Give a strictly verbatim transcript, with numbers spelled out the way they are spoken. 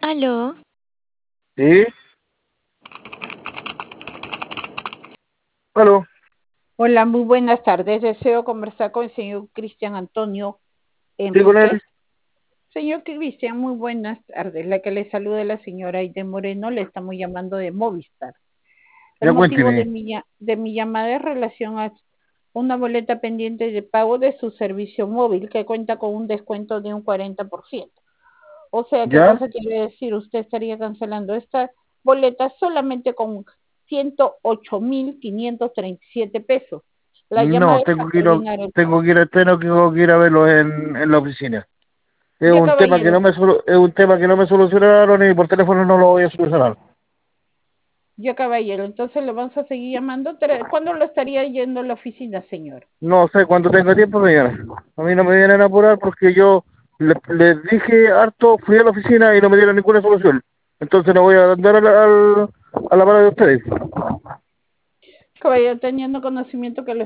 Aló, Sí, aló, Hola, muy buenas tardes. Deseo conversar con el señor Cristian Antonio sí, con Enríquez. él. Señor Cristian, muy buenas tardes. La que le saluda es la señora Aide Moreno. Le estamos llamando de Movistar. El Ya motivo de cuénteme. mi, lla- de mi llamada es relación a una boleta pendiente de pago de su servicio móvil que cuenta con un descuento de un cuarenta por ciento. O sea, ¿qué ¿Ya? cosa quiere decir? Usted estaría cancelando esta boleta solamente con ciento ocho mil quinientos treinta y siete pesos. La llamada No, es para tengo que ir a, coordinar el tengo pago. que ir a, tengo que tengo que ir a verlo en, en la oficina. Es Ya, un tema que no caballero, me solu- es un tema que no me solucionaron y por teléfono no lo voy a solucionar. ya, caballero. Entonces lo vamos a seguir llamando. Tra- ¿Cuándo lo estaría yendo a la oficina, señor? No sé cuándo tenga tiempo, señora. A mí no me vienen a apurar porque yo le- les dije harto, fui a la oficina y no me dieron ninguna solución. Entonces no voy a andar a la, al- a la mano de ustedes. Caballero, teniendo conocimiento que lo